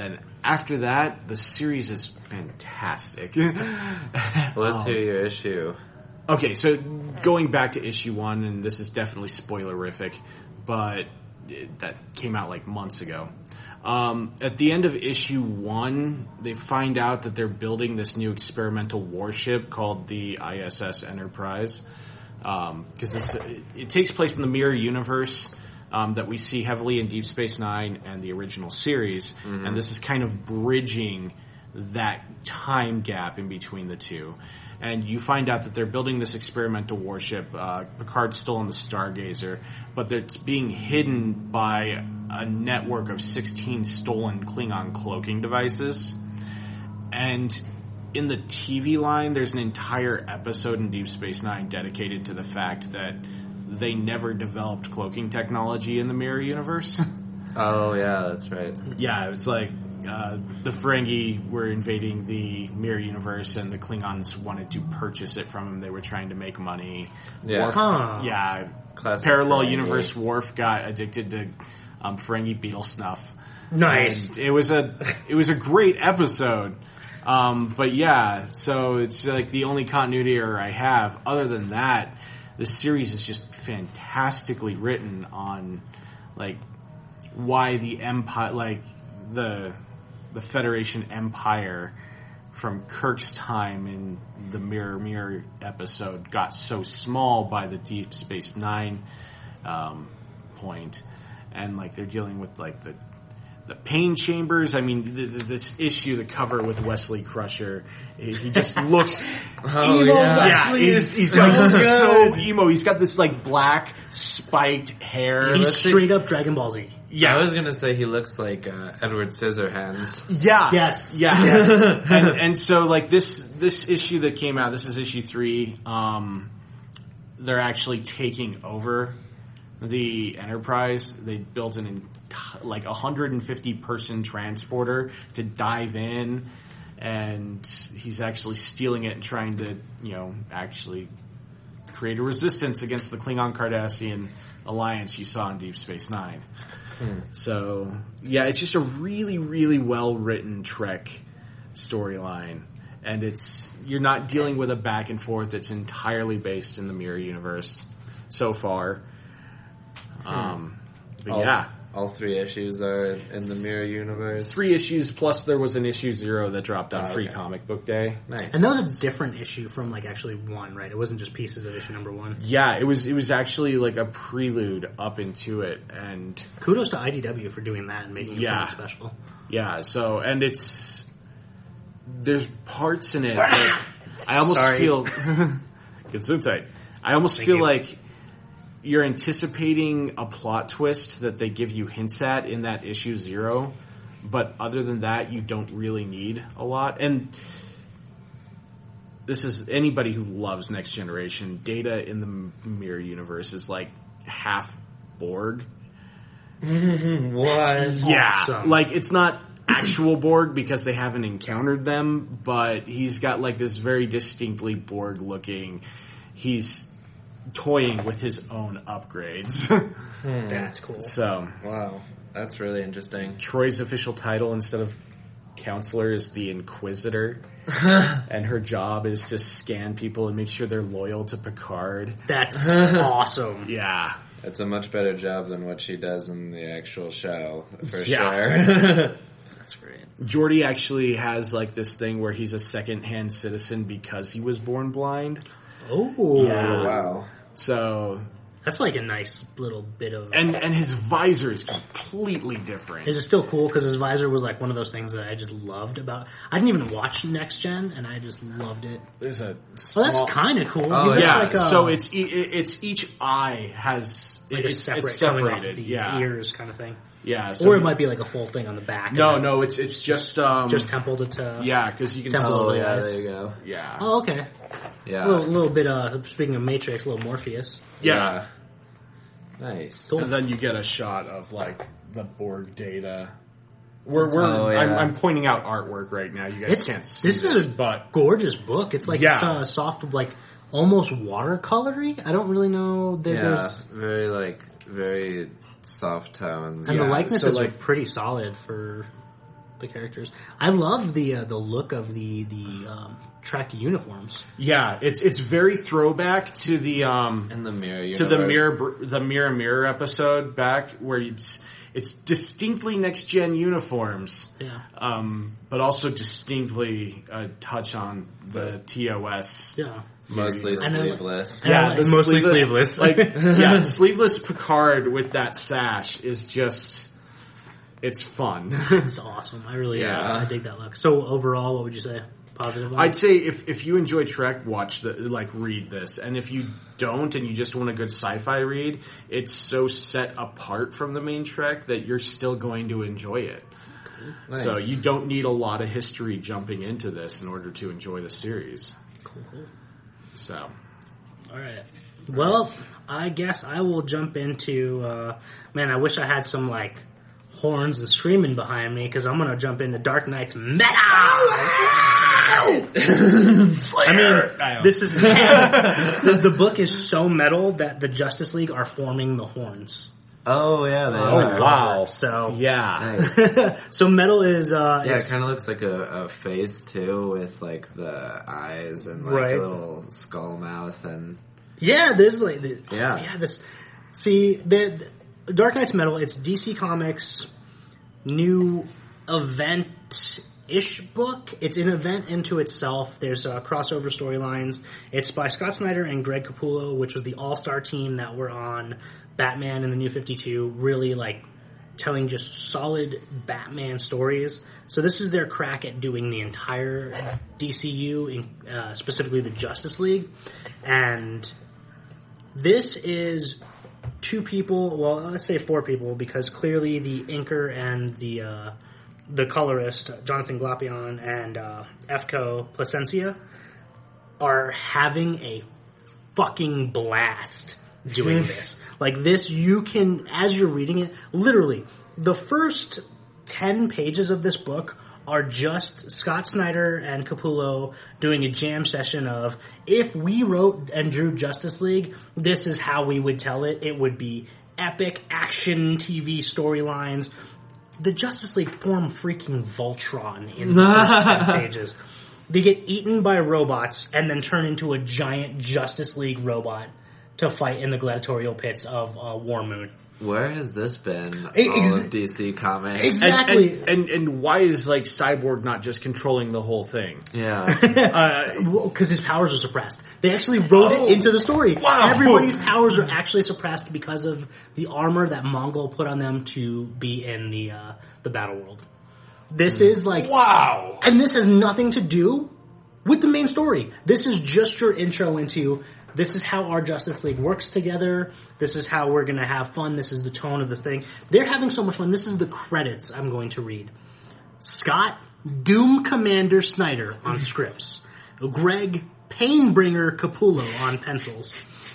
after that, the series is fantastic. Let's hear your issue. Okay, so going back to issue 1, and this is definitely spoilerific, but that came out like months ago. At the end of issue 1, they find out that they're building this new experimental warship called the ISS Enterprise. Because it takes place in the mirror universe that we see heavily in Deep Space Nine and the original series, and this is kind of bridging that time gap in between the two. And you find out that they're building this experimental warship. Picard's still on the Stargazer, but it's being hidden by a network of 16 stolen Klingon cloaking devices. And in the TV line, there's an entire episode in Deep Space Nine dedicated to the fact that they never developed cloaking technology in the Mirror Universe. Oh, yeah, that's right. Yeah, it was like the Ferengi were invading the Mirror Universe, and the Klingons wanted to purchase it from them. They were trying to make money. Yeah. Classic Parallel Ferengi. Universe Worf got addicted to Ferengi beetle snuff. Nice. And it was a great episode. But yeah, so it's like the only continuity error I have. Other than that, the series is just fantastically written on like why the Empire, like the Federation Empire from Kirk's time in the Mirror episode got so small by the Deep Space Nine point, and like they're dealing with like the pain chambers. I mean, this issue, the cover with Wesley Crusher, he just looks emo. Yeah. Wesley he's got so emo. He's got this like black spiked hair. He's straight up Dragon Ball Z. Yeah, I was gonna say he looks like Edward Scissorhands. Yeah. Yes. Yeah. Yes. and so like this issue that came out, this is issue 3. They're actually taking over the Enterprise. They built like 150 person transporter to dive in, and he's actually stealing it and trying to, actually create a resistance against the Klingon Cardassian alliance you saw in Deep Space Nine. So, yeah, it's just a really, really well-written Trek storyline. And you're not dealing with a back and forth that's entirely based in the Mirror Universe so far. But yeah. All 3 issues are in the Mirror Universe. 3 issues, plus there was an issue 0 that dropped on Free Comic Book Day. Nice. And that was a different issue from like actually 1, right? It wasn't just pieces of issue number 1. Yeah, it was actually like a prelude up into it, and kudos to IDW for doing that and making it something special. Yeah, so, and there's parts in it that I almost feel Gesundheit. I almost feel like you're anticipating a plot twist that they give you hints at in that issue 0, but other than that, you don't really need a lot. And this is anybody who loves Next Generation. Data in the Mirror Universe is like half Borg. What? Yeah, awesome. like it's not actual Borg because they haven't encountered them, but he's got like this very distinctly Borg looking. He's toying with his own upgrades. That's cool. So, wow, that's really interesting. Troy's official title instead of counselor is the Inquisitor, and her job is to scan people and make sure they're loyal to Picard. That's awesome. Yeah. That's a much better job than what she does in the actual show, for sure. That's great. Geordi actually has like this thing where he's a second-hand citizen because he was born blind. Oh. Yeah. Oh, wow. So that's like a nice little bit of... And his visor is completely different. Is it still cool? Because his visor was like one of those things that I just loved about... I didn't even watch Next Gen, and I just loved it. There's a Well, that's kind of cool. Oh, yeah, like so it's each eye has... like it's separate coming off separated. the ears kind of thing. Yeah. So Or it might be like a full thing on the back. No, it's just... just temple to... Yeah, because you can... Temple. Oh, Those yeah, guys. there you go. Yeah. Oh, okay. Yeah. A little bit, speaking of Matrix, a little Morpheus. Yeah. Nice. Cool. And then you get a shot of like the Borg data. yeah. I'm pointing out artwork right now. You guys can't see this is a but gorgeous book. It's like soft, like almost watercolory. I don't really know that there's... very soft tones. And the likeness so is like pretty solid for the characters. I love the look of the Trek uniforms. Yeah, it's very throwback to the in the mirror universe. to the mirror episode back where it's distinctly next gen uniforms. Yeah. But also distinctly a touch on the TOS. Yeah. Mostly sleeveless. Yeah, the mostly sleeveless. Sleeveless Picard with that sash is just, it's fun. It's awesome. I really, I dig that look. So overall, what would you say? Positive? I'd say if you enjoy Trek, read this. And if you don't and you just want a good sci-fi read, it's so set apart from the main Trek that you're still going to enjoy it. Nice. So you don't need a lot of history jumping into this in order to enjoy the series. Cool. So, all right. Well, I guess I will jump into. Man, I wish I had some like horns and screaming behind me because I'm gonna jump into Dark Knight's meta. This is the book is so metal that the Justice League are forming the horns. Oh yeah, they are. Wow! So yeah, Nice. so metal is Yeah, it kind of looks like a face too, with like the eyes and like Right. a little skull mouth and there's like Yeah. this. See, the Dark Knight's metal. It's DC Comics' new event-ish book. It's an event into itself. There's crossover storylines. It's by Scott Snyder and Greg Capullo, which was the all-star team that were on Batman and the New 52, really like telling just solid Batman stories. So this is their crack at doing the entire DCU, specifically the Justice League. And this is two people, well, let's say four people, because clearly the inker and the colorist, Jonathan Glapion and Efko Placencia, are having a fucking blast doing this. Like this, you can, as you're reading it, literally, the first 10 pages of this book are just Scott Snyder and Capullo doing a jam session of, if we wrote and drew Justice League, this is how we would tell it. It would be epic action TV storylines. The Justice League form freaking Voltron in the first 10 pages. They get eaten by robots and then turn into a giant Justice League robot to fight in the gladiatorial pits of War Moon. where has this been? All of DC Comics. Exactly. And why is like Cyborg not just controlling the whole thing? Yeah. Because his powers are suppressed. They actually wrote it into the story. Wow. Everybody's powers are actually suppressed because of the armor that Mongol put on them to be in the battle world. This is like... Wow! And this has nothing to do with the main story. This is just your intro into... This is how our Justice League works together. This is how we're going to have fun. This is the tone of the thing. They're having so much fun. This is the credits I'm going to read. Scott Doom Commander Snyder on scripts. Greg Painbringer Capullo on pencils.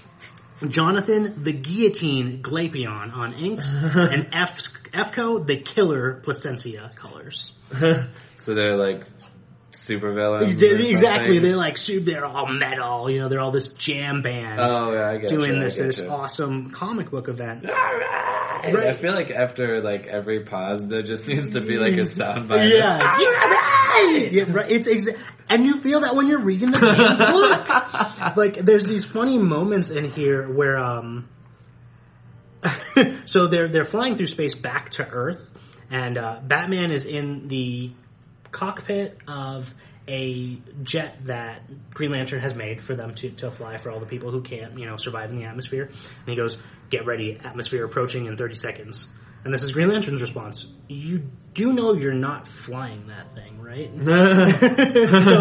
Jonathan the Guillotine Glapion on inks. And Efko the Killer Placencia colors. So they're like super villains. Exactly. They're like, they're all metal, you know, they're all this jam band. Oh, yeah, I get doing you, this awesome comic book event. Right. I feel like after like every pause, there just needs to be like a soundbite. Yeah. Yeah, right. It's and you feel that when you're reading the book. Like, there's these funny moments in here where, so they're flying through space back to Earth, and Batman is in the cockpit of a jet that Green Lantern has made for them to fly for all the people who can't, survive in the atmosphere. And he goes, "Get ready, atmosphere approaching in 30 seconds. And this is Green Lantern's response. You do know you're not flying that thing, right? So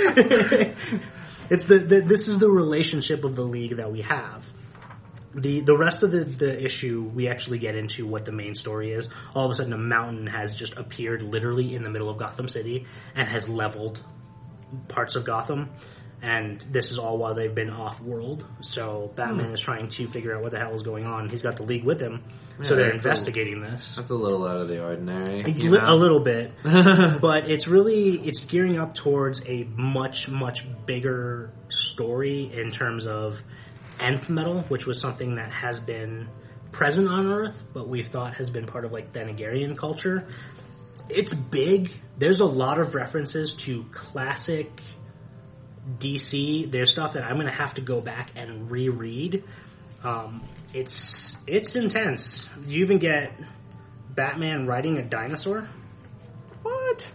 this is the relationship of the League that we have. The rest of the issue, we actually get into what the main story is. All of a sudden, a mountain has just appeared literally in the middle of Gotham City and has leveled parts of Gotham. And this is all while they've been off-world. So Batman is trying to figure out what the hell is going on. He's got the League with him, so they're investigating this. That's a little out of the ordinary. A little bit. But it's gearing up towards a much, much bigger story in terms of nth metal, which was something that has been present on Earth, but we've thought has been part of like Thanagarian culture. it's big. There's a lot of references to classic DC. There's stuff that I'm going to have to go back and reread. It's intense. You even get Batman riding a dinosaur. What?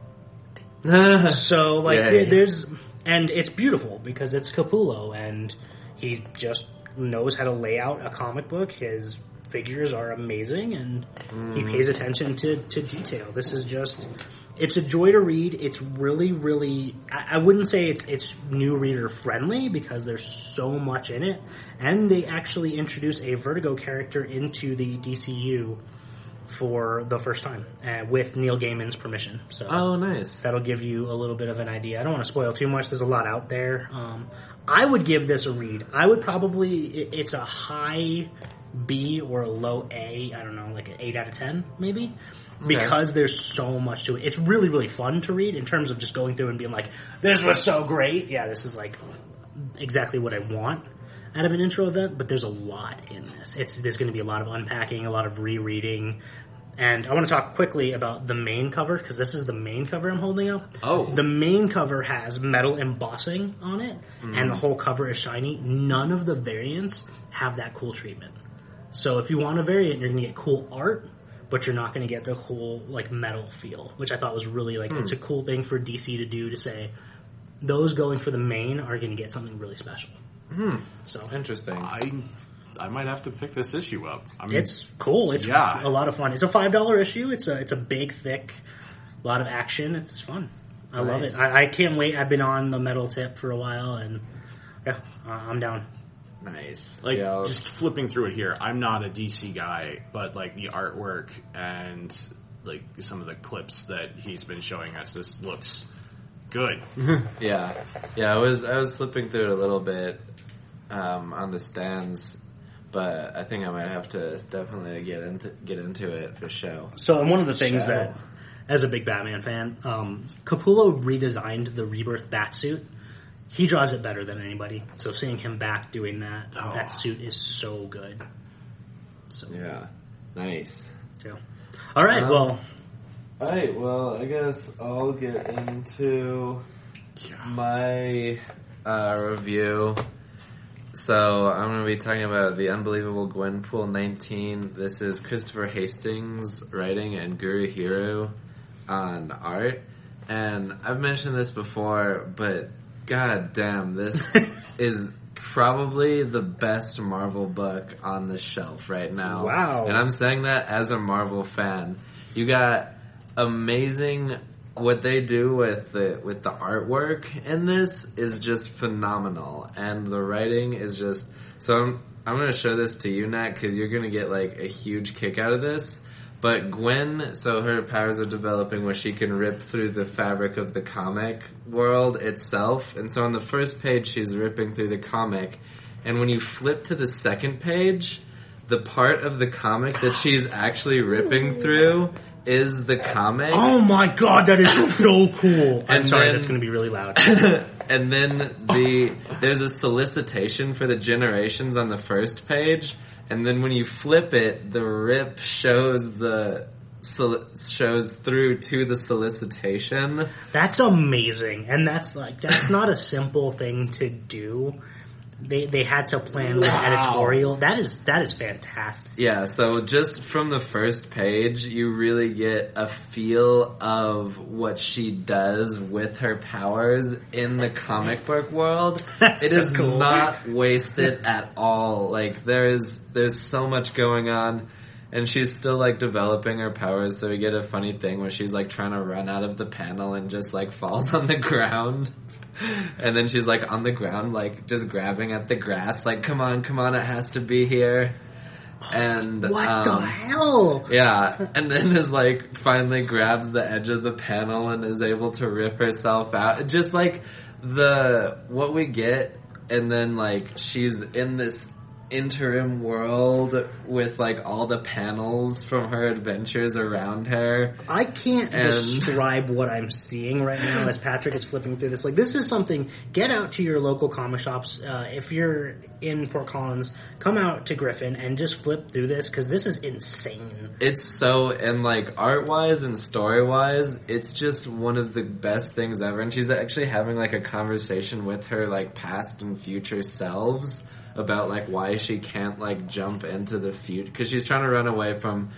So, like, there's... And it's beautiful because it's Capullo, and he just knows how to lay out a comic book. His figures are amazing, and he pays attention to detail. This is just... It's a joy to read. It's really, really... I wouldn't say it's new reader friendly because there's so much in it. And they actually introduce a Vertigo character into the DCU for the first time with Neil Gaiman's permission. So nice. That'll give you a little bit of an idea. I don't want to spoil too much. There's a lot out there. I would give this a read. I would probably... It's a high B or a low A. I don't know, like an 8 out of 10 maybe. Because there's so much to it. It's really, really fun to read in terms of just going through and being like, this was so great. Yeah, this is like exactly what I want out of an intro event, but there's a lot in this. There's going to be a lot of unpacking, a lot of rereading. And I want to talk quickly about the main cover, because this is the main cover I'm holding up. Oh. The main cover has metal embossing on it, and the whole cover is shiny. None of the variants have that cool treatment. So if you want a variant, you're going to get cool art, but you're not going to get the whole, like, metal feel, which I thought was really, like, it's a cool thing for DC to do, to say, those going for the main are going to get something really special. So interesting. I might have to pick this issue up. I mean, it's cool. It's a lot of fun. It's a $5 issue. It's a big, thick, lot of action. It's fun. I love it. I can't wait. I've been on the metal tip for a while, and yeah, I'm down. Nice. Like, just flipping through it here, I'm not a DC guy, but, like, the artwork and, like, some of the clips that he's been showing us, this looks good. Yeah. I was flipping through it a little bit on the stands, but I think I might have to definitely get into it for show. So, and one of the things that, as a big Batman fan, Capullo redesigned the Rebirth Batsuit. He draws it better than anybody. So seeing him back doing that suit is so good. So yeah, nice. Yeah. All right. Well, I guess I'll get into my review. So I'm going to be talking about The Unbelievable Gwenpool 19. This is Christopher Hastings writing and Guru Hiro on art. And I've mentioned this before, but god damn, this is probably the best Marvel book on the shelf right now. Wow. And I'm saying that as a Marvel fan. You got amazing... What they do with the artwork in this is just phenomenal. And the writing is just... So I'm going to show this to you, Nat, because you're going to get, like, a huge kick out of this. But Gwen, so her powers are developing where she can rip through the fabric of the comic world itself. And so on the first page, she's ripping through the comic. And when you flip to the second page, the part of the comic that she's actually ripping through is the comic. Oh my god, that is so cool. I'm sorry, that's going to be really loud. And then there's a solicitation for the generations on the first page. And then when you flip it, the rip shows through to the solicitation. That's amazing. And that's not a simple thing to do. They had to plan with editorial. That is fantastic. Yeah, so just from the first page, you really get a feel of what she does with her powers in the comic book world. It is cool. Not wasted at all. Like, there's so much going on, and she's still, like, developing her powers, so we get a funny thing where she's, like, trying to run out of the panel and just, like, falls on the ground. And then she's, like, on the ground, like, just grabbing at the grass, like, come on, it has to be here. And, what the hell? Yeah, and then is, like, finally grabs the edge of the panel and is able to rip herself out. Just, like, what we get, and then, like, she's in this interim world with like all the panels from her adventures around her. I can't describe what I'm seeing right now as Patrick is flipping through this. Like, this is something, get out to your local comic shops. If you're in Fort Collins, come out to Griffin and just flip through this, because this is insane. It's so, and like art-wise and story-wise, it's just one of the best things ever. And she's actually having like a conversation with her like past and future selves about like why she can't like jump into the future, because she's trying to run away from,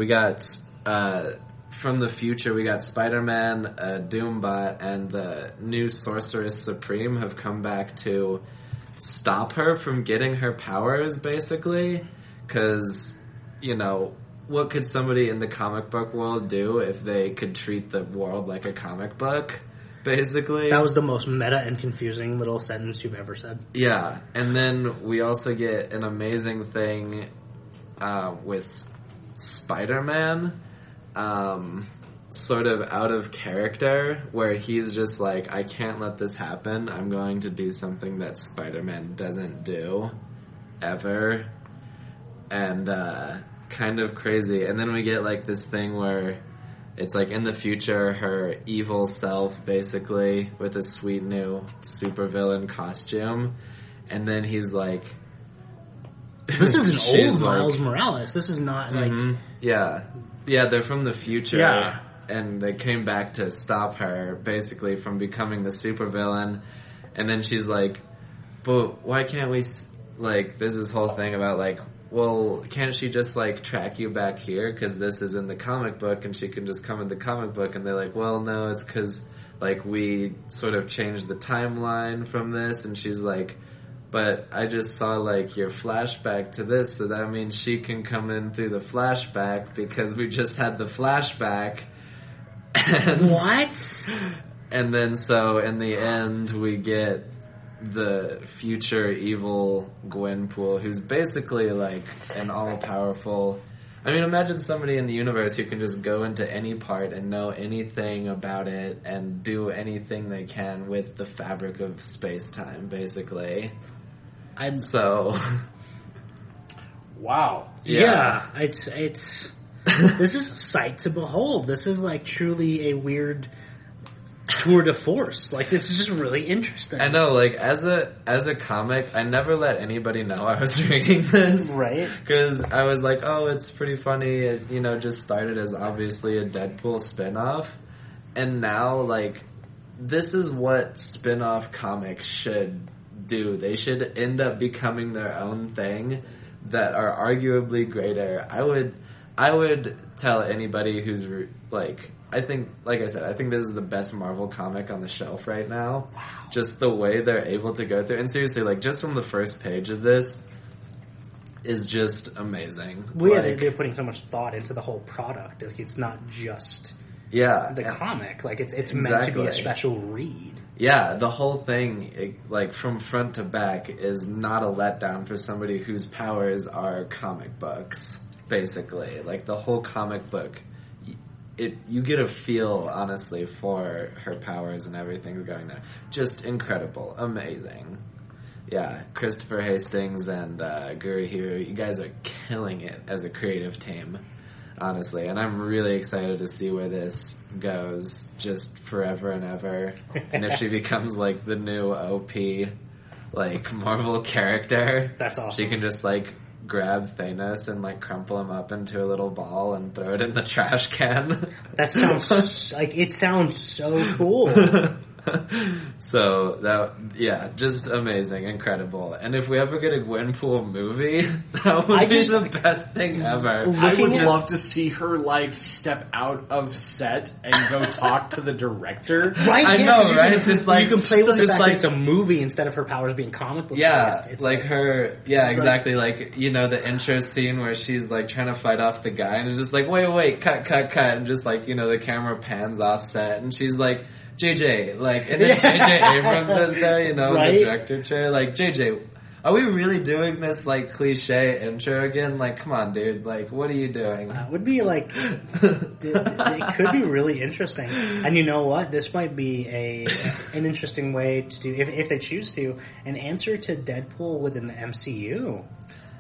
from the future we got Spider-Man, Doombot, and the new Sorceress Supreme have come back to stop her from getting her powers, basically, because, you know, what could somebody in the comic book world do if they could treat the world like a comic book? Basically. That was the most meta and confusing little sentence you've ever said. Yeah, and then we also get an amazing thing with Spider-Man, sort of out of character, where he's just like, I can't let this happen. I'm going to do something that Spider-Man doesn't do, ever. And kind of crazy. And then we get like this thing where it's like in the future, her evil self, basically, with a sweet new supervillain costume. And then he's like... This is an old Miles Morales. This is not like... Yeah. Yeah, they're from the future. Yeah. And they came back to stop her, basically, from becoming the supervillain. And then she's like, but why can't we... Like, there's this whole thing about, like, well, can't she just, like, track you back here? Because this is in the comic book, and she can just come in the comic book. And they're like, well, no, it's because, like, we sort of changed the timeline from this. And she's like, but I just saw, like, your flashback to this, so that means she can come in through the flashback because we just had the flashback. And, what? And then, so, in the end, we get the future evil Gwenpool, who's basically like an all-powerful... I mean, imagine somebody in the universe who can just go into any part and know anything about it and do anything they can with the fabric of space-time, basically. Wow. Yeah. It's this is a sight to behold. This is like truly a weird tour de force. Like, this is just really interesting. I know, like, as a comic, I never let anybody know I was reading this. Right. Because I was like, oh, it's pretty funny. It, you know, just started as obviously a Deadpool spinoff. And now, like, this is what spin-off comics should do. They should end up becoming their own thing that are arguably greater. I would tell anybody who's, like... I think, like I said, I think this is the best Marvel comic on the shelf right now. Wow. Just the way they're able to go through. And seriously, like, just from the first page of this is just amazing. Well, like, yeah, they're putting so much thought into the whole product. Like, it's not just the comic. Like, it's meant to be a special read. Yeah, the whole thing, like, from front to back, is not a letdown for somebody whose powers are comic books, basically. Like, the whole comic book... you get a feel, honestly, for her powers and everything going there. Just incredible. Amazing. Yeah, Christopher Hastings and Gurihiru, you guys are killing it as a creative team, honestly. And I'm really excited to see where this goes, just forever and ever. And if she becomes, like, the new OP, like, Marvel character. That's awesome. She can just, like... grab Thanos and like crumple him up into a little ball and throw it in the trash can. That sounds like it sounds so cool. So just amazing, incredible. And if we ever get a Gwenpool movie, that would be the best thing ever. I would love to see her like step out of set and go talk to the director. Right? I know, right? Just like you can play with the fact like that it's a movie instead of her powers being comic book. Yeah, based. like her. Yeah, exactly. Like, you know, the intro scene where she's like trying to fight off the guy and it's just like wait, cut, and just like, you know, the camera pans off set and she's like, JJ, like, and then JJ Abrams is there, you know, right? in the director chair, like, JJ, are we really doing this, like, cliche intro again? Like, come on, dude, like, what are you doing? It would be, like, it could be really interesting. And you know what? This might be an interesting way to do, if they choose to, an answer to Deadpool within the MCU.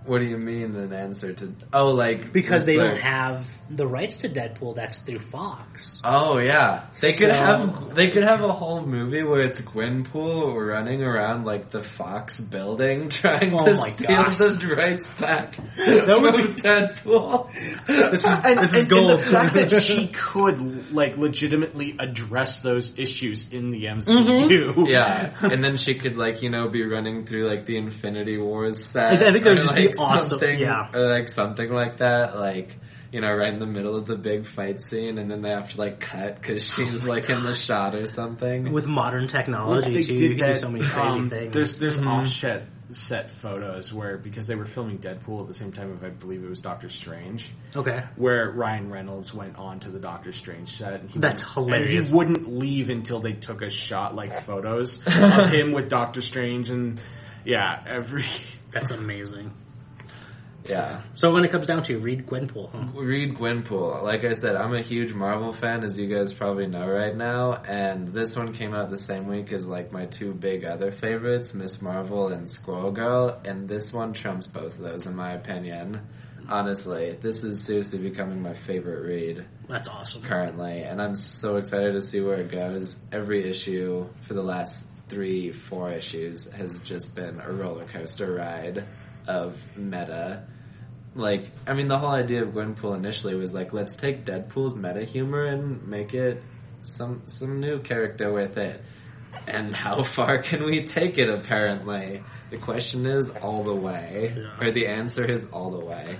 What do you mean an answer to... Oh, like... Because they don't have the rights to Deadpool, that's through Fox. Oh, yeah. They could have a whole movie where it's Gwenpool running around, like, the Fox building trying to steal the rights back from Deadpool. This is gold. And the fact that she could, like, legitimately address those issues in the MCU. Yeah. And then she could, like, be running through, like, the Infinity Wars set. I think that would just be awesome. Or like something like that, like, right in the middle of the big fight scene, and then they have to like cut because she's like in the shot or something. With modern technology too, you can do so many crazy things. There's offset photos where, because they were filming Deadpool at the same time, I believe it was Doctor Strange. Okay. Where Ryan Reynolds went on to the Doctor Strange set. And That's hilarious. And he wouldn't leave until they took a shot, like photos of him with Doctor Strange, and That's amazing. Yeah. So when it comes down to read Gwenpool, Read Gwenpool. Like I said, I'm a huge Marvel fan, as you guys probably know right now, and this one came out the same week as like my two big other favorites, Miss Marvel and Squirrel Girl, and this one trumps both of those in my opinion. Honestly, this is seriously becoming my favorite read. That's awesome. Currently, and I'm so excited to see where it goes. Every issue for the last 3-4 issues has just been a roller coaster ride of meta. Like, I mean, the whole idea of Gwenpool initially was like, let's take Deadpool's meta humor and make it some new character with it. And how far can we take it, apparently? The question is all the way. Yeah. Or the answer is all the way.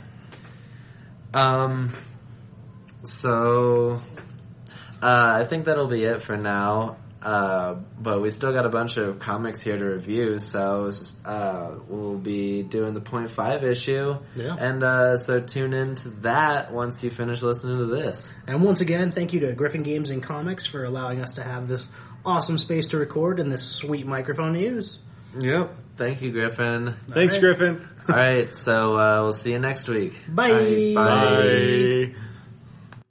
So, I think that'll be it for now. But we still got a bunch of comics here to review, so we'll be doing the 0.5 issue. Yeah. And so tune into that once you finish listening to this. And once again, thank you to Griffin Games and Comics for allowing us to have this awesome space to record and this sweet microphone to use. Yep. Thank you, Griffin. Thanks, Griffin. All right, so we'll see you next week. Bye. All right, bye. Bye.